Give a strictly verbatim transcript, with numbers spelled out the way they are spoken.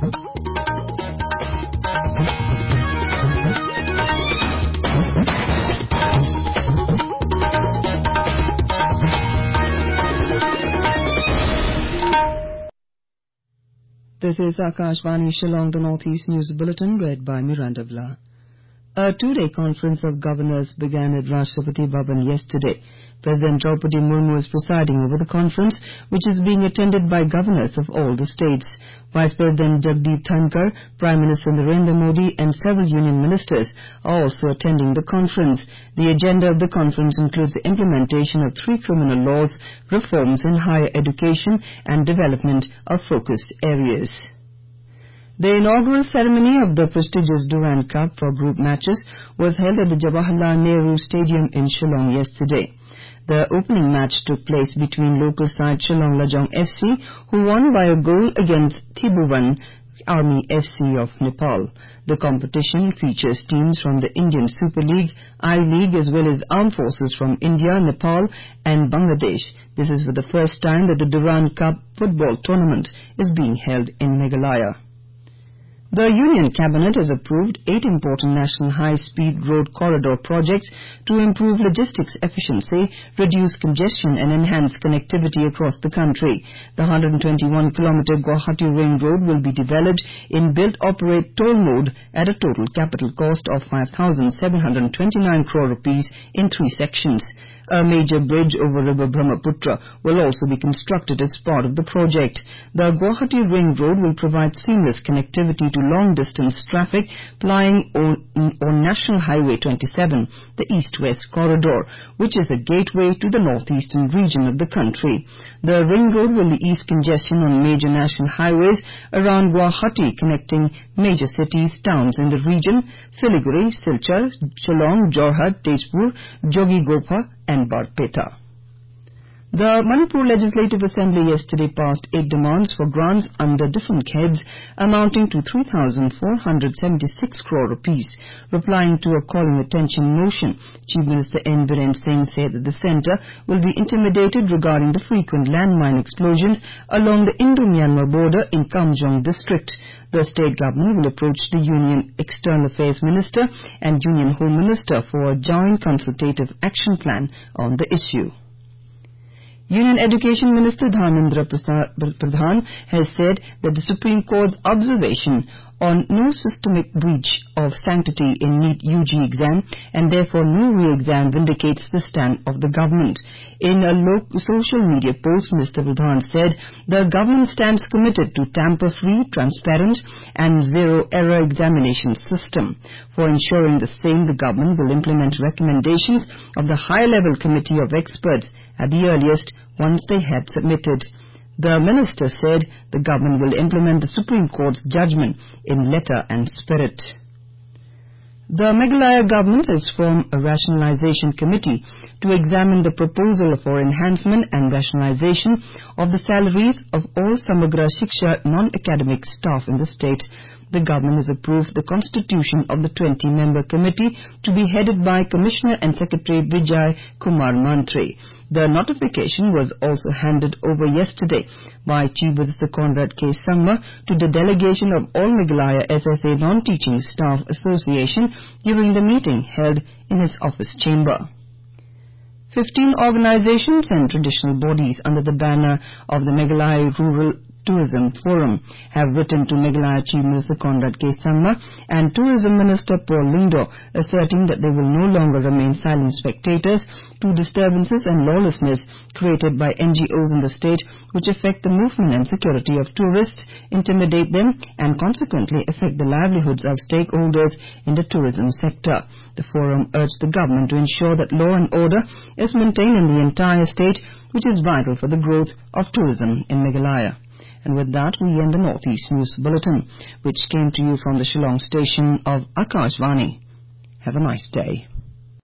This is Akashvani Shillong, the Northeast News Bulletin, read by Miranda Vla. A two-day conference of governors began at Rashtrapati Bhavan yesterday. President Draupadi Murmu is presiding over the conference, which is being attended by governors of all the states. Vice President Jagdeep Dhankar, Prime Minister Narendra Modi and several union ministers are also attending the conference. The agenda of the conference includes the implementation of three criminal laws, reforms in higher education and development of focused areas. The inaugural ceremony of the prestigious Durand Cup for group matches was held at the Jawaharlal Nehru Stadium in Shillong yesterday. The opening match took place between local side Shillong Lajong F C, who won by a goal against Thibuvan Army F C of Nepal. The competition features teams from the Indian Super League, I-League as well as armed forces from India, Nepal and Bangladesh. This is for the first time that the Durand Cup football tournament is being held in Meghalaya. The Union Cabinet has approved eight important national high-speed road corridor projects to improve logistics efficiency, reduce congestion and enhance connectivity across the country. The one hundred twenty-one kilometer Guwahati Ring Road will be developed in build-operate toll mode at a total capital cost of five thousand seven hundred twenty-nine crore rupees in three sections. A major bridge over River Brahmaputra will also be constructed as part of the project. The Guwahati Ring Road will provide seamless connectivity to long-distance traffic plying on, on National Highway twenty-seven, the East-West Corridor, which is a gateway to the northeastern region of the country. The Ring Road will ease congestion on major national highways around Guwahati, connecting major cities, towns in the region: Siliguri, Silchar, Shillong, Jorhat, Tezpur, Jogighopa and Barpeta. The Manipur Legislative Assembly yesterday passed eight demands for grants under different heads amounting to three thousand four hundred seventy-six crore rupees. Replying to a calling attention motion, Chief Minister N. Biren Singh said that the centre will be intimidated regarding the frequent landmine explosions along the Indo-Myanmar border in Kamjong district. The state government will approach the Union External Affairs Minister and Union Home Minister for a joint consultative action plan on the issue. Union Education Minister Dharmendra Pradhan has said that the Supreme Court's observation on no systemic breach of sanctity in NEET U G exam and therefore no re-exam vindicates the stand of the government. In a local social media post, Mister Pradhan said the government stands committed to tamper-free, transparent and zero-error examination system. For ensuring the same, the government will implement recommendations of the high-level committee of experts at the earliest once they had submitted. The minister said the government will implement the Supreme Court's judgment in letter and spirit. The Meghalaya government has formed a rationalization committee to examine the proposal for enhancement and rationalization of the salaries of all Samagra Shiksha non-academic staff in the state. The government has approved the constitution of the twenty member committee to be headed by Commissioner and Secretary Vijay Kumar Mantri. The notification was also handed over yesterday by Chief Minister Conrad K. Sangma to the delegation of all Meghalaya S S A Non-Teaching Staff Association during the meeting held in his office chamber. Fifteen organizations and traditional bodies under the banner of the Meghalaya Rural Tourism Forum have written to Meghalaya Chief Minister Conrad K. Sangma and Tourism Minister Paul Lyngdoh, asserting that they will no longer remain silent spectators to disturbances and lawlessness created by N G Os in the state which affect the movement and security of tourists, intimidate them and consequently affect the livelihoods of stakeholders in the tourism sector. The forum urged the government to ensure that law and order is maintained in the entire state, which is vital for the growth of tourism in Meghalaya. And with that, we end the Northeast News Bulletin, which came to you from the Shillong station of Akashvani. Have a nice day.